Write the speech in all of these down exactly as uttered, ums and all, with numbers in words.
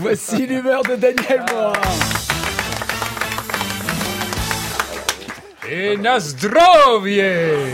Voici l'humeur de Daniel Morin. Et Nazdrovie!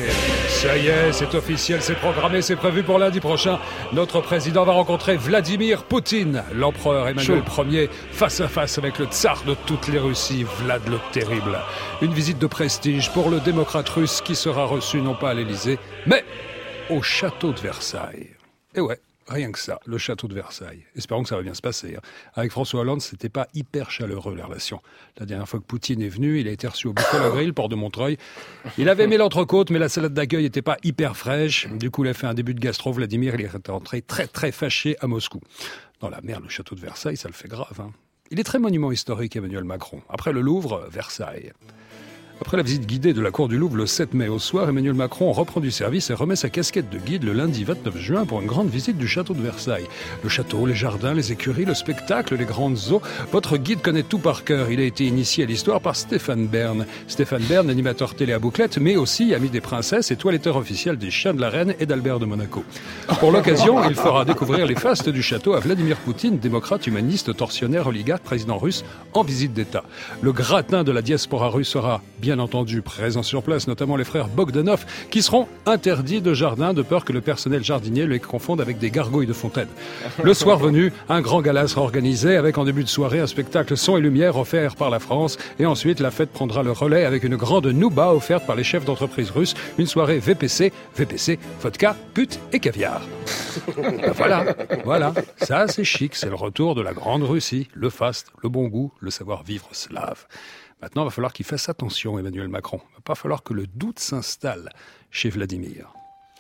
Ça y est, c'est officiel, c'est programmé, c'est prévu pour lundi prochain. Notre président va rencontrer Vladimir Poutine, l'empereur Emmanuel Ier, face à face avec le tsar de toutes les Russies, Vlad le Terrible. Une visite de prestige pour le démocrate russe qui sera reçu non pas à l'Élysée, mais au château de Versailles. Et ouais. Rien que ça, le château de Versailles. Espérons que ça va bien se passer. Hein. Avec François Hollande, c'était pas hyper chaleureux, les relations. La dernière fois que Poutine est venu, il a été reçu au Buffalo Grill, port de Montreuil. Il avait aimé l'entrecôte, mais la salade d'accueil était pas hyper fraîche. Du coup, il a fait un début de gastro. Vladimir, il est rentré très très fâché à Moscou. Dans la merde, le château de Versailles, ça le fait grave. Hein. Il est très monument historique, Emmanuel Macron. Après le Louvre, Versailles. Après la visite guidée de la cour du Louvre le sept mai au soir, Emmanuel Macron reprend du service et remet sa casquette de guide le lundi vingt-neuf juin pour une grande visite du château de Versailles. Le château, les jardins, les écuries, le spectacle, les grandes eaux. Votre guide connaît tout par cœur. Il a été initié à l'histoire par Stéphane Bern. Stéphane Bern, animateur télé à Bouclette, mais aussi ami des princesses et toiletteur officiel des chiens de la reine et d'Albert de Monaco. Pour l'occasion, il fera découvrir les fastes du château à Vladimir Poutine, démocrate, humaniste, tortionnaire, oligarque, président russe, en visite d'État. Le gratin de la diaspora russe sera bien entendu présents sur place, notamment les frères Bogdanov, qui seront interdits de jardin de peur que le personnel jardinier les confonde avec des gargouilles de fontaine. Le soir venu, un grand gala sera organisé avec en début de soirée un spectacle son et lumière offert par la France et ensuite la fête prendra le relais avec une grande nouba offerte par les chefs d'entreprise russes, une soirée V P C, V P C, vodka, pute et caviar. Ben voilà, voilà, ça c'est chic, c'est le retour de la grande Russie, le faste, le bon goût, le savoir-vivre slave. Maintenant, il va falloir qu'il fasse attention, Emmanuel Macron. Il va pas falloir que le doute s'installe chez Vladimir.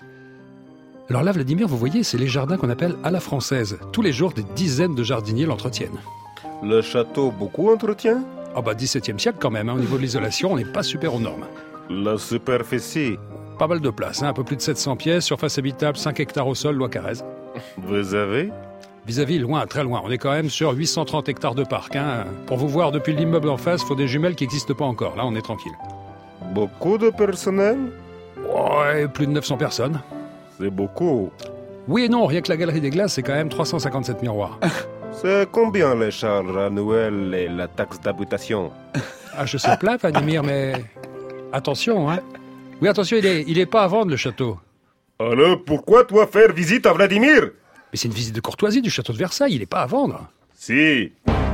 Alors là, Vladimir, vous voyez, c'est les jardins qu'on appelle à la française. Tous les jours, des dizaines de jardiniers l'entretiennent. Le château, beaucoup entretien? Ah bah, dix-septième siècle quand même, hein. Au niveau de l'isolation, on n'est pas super aux normes. La superficie? Pas mal de place, hein. Un peu plus de sept cents pièces, surface habitable, cinq hectares au sol, loi Carrez. Vous avez? Vis-à-vis, loin, très loin. On est quand même sur huit cent trente hectares de parc. Hein. Pour vous voir depuis l'immeuble en face, il faut des jumelles qui n'existent pas encore. Là, on est tranquille. Beaucoup de personnel? Ouais, plus de neuf cents personnes. C'est beaucoup. Oui et non, rien que la galerie des glaces, c'est quand même trois cent cinquante-sept miroirs. C'est combien les charges annuelles et la taxe d'habitation? Ah, je sais plein, Vladimir, mais... Attention, hein. Oui, attention, il est, il est pas à vendre, le château. Alors, pourquoi toi faire visite à Vladimir? Mais c'est une visite de courtoisie du château de Versailles, il est pas à vendre. Si.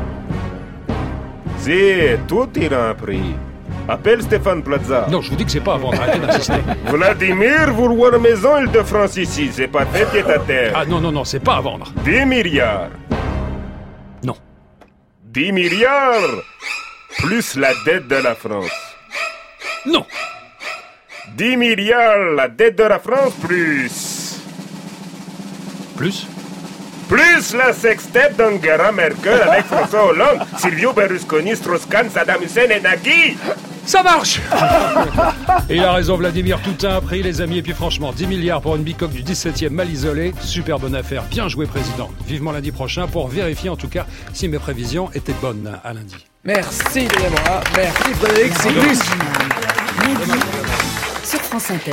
Si, tout ira un prix. Appelle Stéphane Plaza. Non, je vous dis que c'est pas à vendre, arrêtez d'insister. Vladimir, vouloir maison Île-de-France ici, c'est pas fait pied à terre. Ah non, non, non, c'est pas à vendre. dix milliards. Non. dix milliards plus la dette de la France. Non. dix milliards, la dette de la France, plus... Plus Plus la sextape d'Angela Merkel avec François Hollande, Silvio Berlusconi, Strauss-Kahn, Saddam Hussein et Nagui. Ça marche. Et il a raison, Vladimir, tout a un prix, les amis. Et puis franchement, dix milliards pour une bicoque du dix-septième mal isolée, super bonne affaire, bien joué, président. Vivement lundi prochain pour vérifier en tout cas si mes prévisions étaient bonnes à lundi. Merci, Daniel Morin. Merci, Frédéric Silvus. Sur France Inter.